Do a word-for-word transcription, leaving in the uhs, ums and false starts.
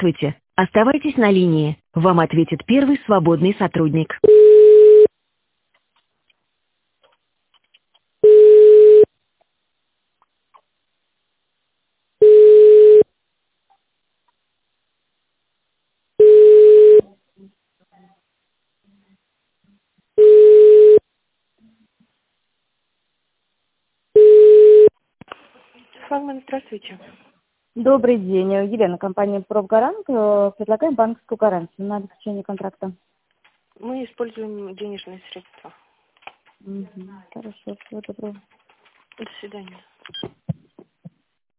Здравствуйте. Оставайтесь на линии. Вам ответит первый свободный сотрудник. Флагман, здравствуйте. Добрый день. Елена, компания «Профгарант». Э, Предлагаем банковскую гарантию на обеспечение контракта. Мы используем денежные средства. Мгм. Хорошо, всего доброго. До свидания.